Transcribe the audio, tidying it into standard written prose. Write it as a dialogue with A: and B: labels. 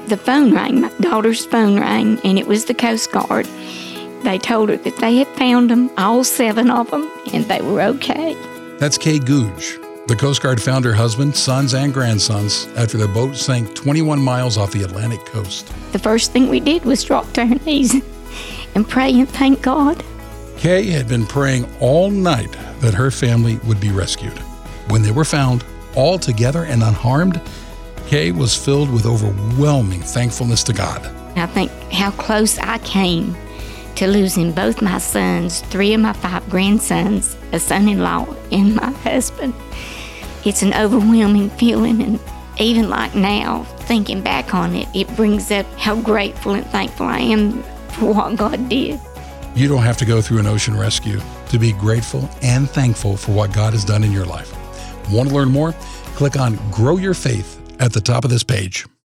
A: The phone rang, my daughter's phone rang, and it was the Coast Guard. They told her that they had found them, all 7 of them, and they were okay.
B: That's Kay Googe. The Coast Guard found her husband, sons, and grandsons after their boat sank 21 miles off the Atlantic coast.
A: The first thing we did was drop to our knees and pray and thank God.
B: Kay had been praying all night that her family would be rescued. When they were found, all together and unharmed, Kay was filled with overwhelming thankfulness to God.
A: I think how close I came to losing both my sons, 3 of my 5 grandsons, a son-in-law, and my husband. It's an overwhelming feeling, and even like now, thinking back on it, it brings up how grateful and thankful I am for what God did.
B: You don't have to go through an ocean rescue to be grateful and thankful for what God has done in your life. Want to learn more? Click on Grow Your Faith at the top of this page.